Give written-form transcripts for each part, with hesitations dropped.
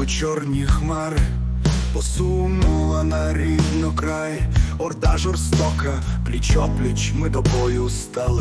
чорні хмари, посунула на рідно край. Орда жорстока, пліч-опліч ми до бою стали.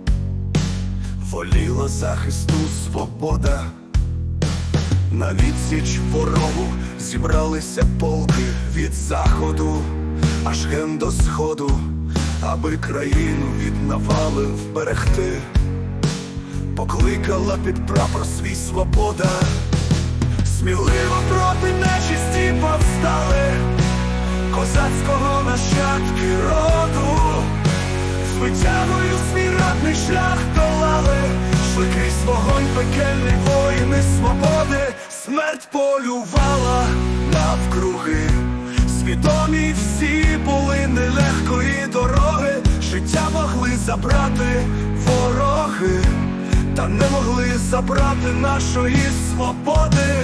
Воліла захисту свобода. На відсіч ворогу зібралися полки від заходу аж ген до сходу, аби країну від навали вберегти. Покликала під прапор свій свобода. Сміливо проти нечисті повстали козацького нащадки роду. З витягою свій ратний шлях долали, йшли крізь вогонь пекельний воїни свободи. Смерть полювала навкруги, свідомі всі були нелегкої дороги. Життя могли забрати вороги, та не могли забрати нашої свободи.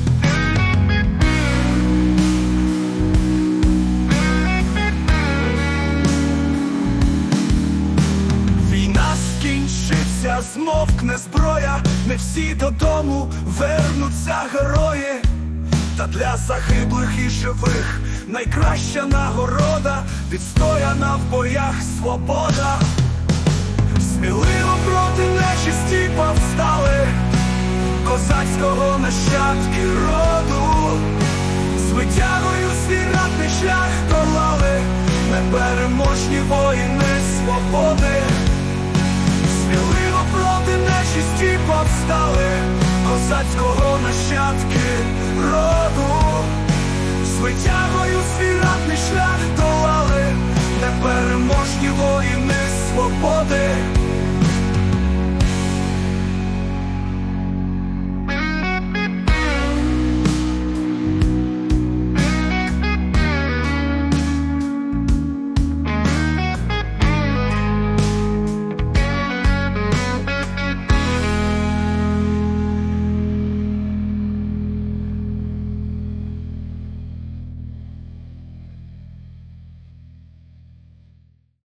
Війна скінчиться, змовкне зброя, не всі додому вернуться герої. Та для загиблих і живих найкраща нагорода відстояна в боях свобода. Сміливо проти нечисті повстали козацького нащадки роду. З витягою свій ратний шлях долали непереможні воїни свободи. Сміливо проти нечисті повстали козацького нащадки роду. З витягою свій ратний шлях